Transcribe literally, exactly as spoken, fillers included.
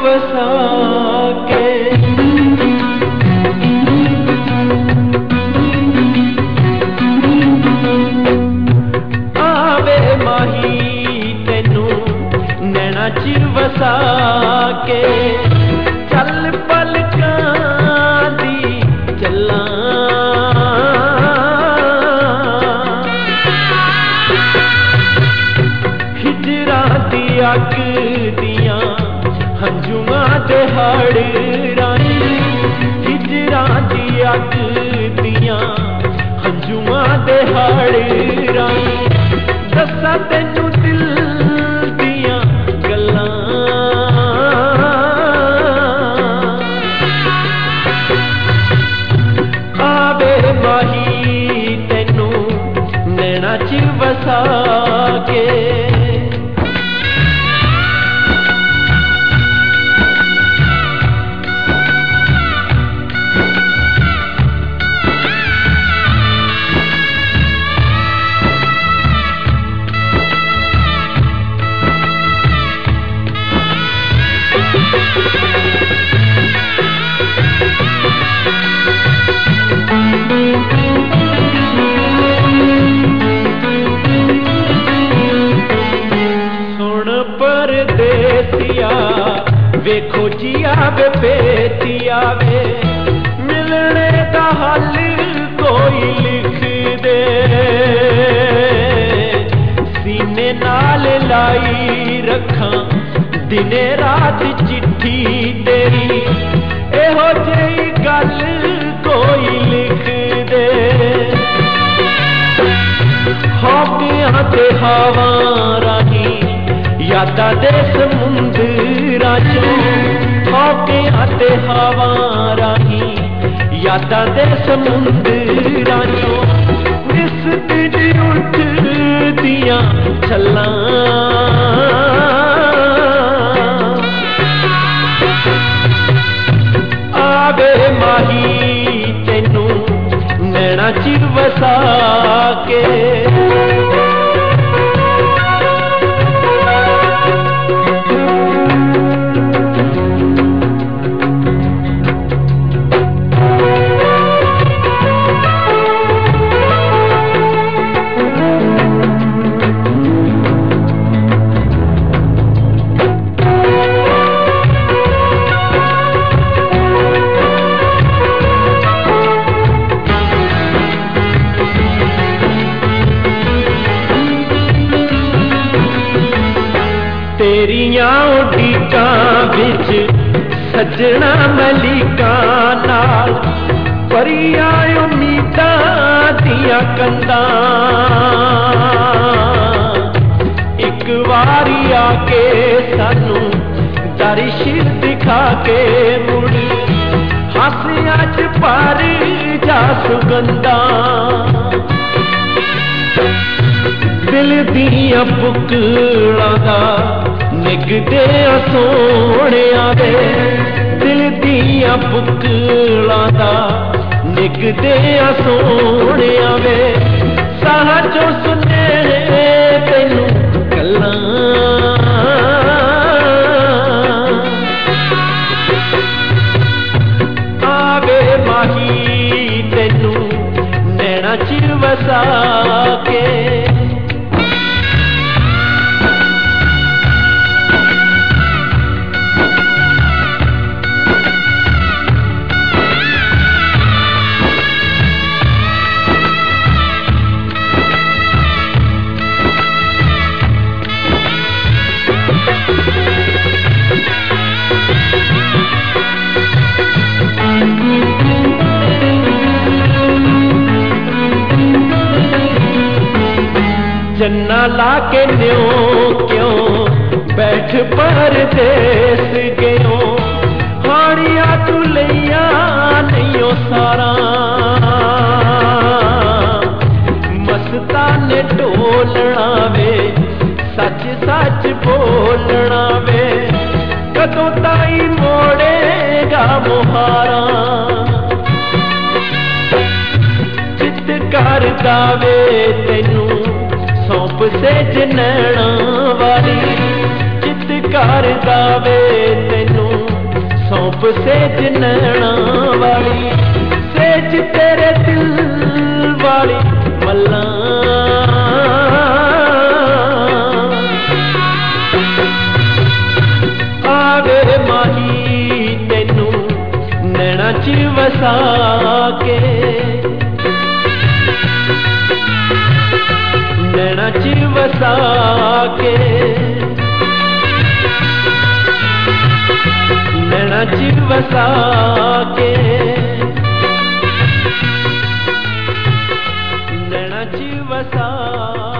वसा के। आवे माही तेनू नैना च वसा के, चल पलकां दी चलां अग दियां हंजुआं दे हाड़ रानी, हिजरां दी अग दियां हंजुआं दे हाड़ रानी। दस्सां तैनू दिल दियां गल्लां, आवे माही तैनू नैना च वसा के। परदेसिया वेखो जिया वे बेतिया वे, मिलने दा हल कोई लिख दे। सीने नाल लाई रखां दिने रात चिट्ठी तेरी, एहो जेही गल कोई लिख दे। हौकियां ते हवां रानी यादां दे समुंदरां चों, हौकियां ते हवां राही यादां दे समुंदरां चों, इस दिन उठदियां छल्लां। आवे माही तैनू नैना च वसा के। तेरियां उड़ीकां विच सजना मलिकां नाल, परियां उम्मीदां दियां कंधां। एक वारी आके सानू दरिश दिखा के मुड़, हासियां च पर जा सुगंधां। दिल दियां बुकलां दा निगदे सोहणिया वे, दिल दियां बुकलां दा निगदे सोहणिया वे। साह चों सुने तैनू गल्लां, आवे माही तैनू नैना च वसा के। जन्ना लाके न्यों क्यों बैठ परदेस गयो, हाड़िया तू लिया नहीं सारा। मस्ताने ढोलना वे सच सच बोलना वे, कदों ताई मोड़ेगा मुहारा। चित कर दावे तेनू सौंप सेज नैना वाली, चित कर दावे तेनू सेज नैना वाली, सेज तेरे दिल वाली मल्ला। आवे माही तेनू नैना च वसा के, नैना च वसा के, नैना च वसा के, नैना च वसा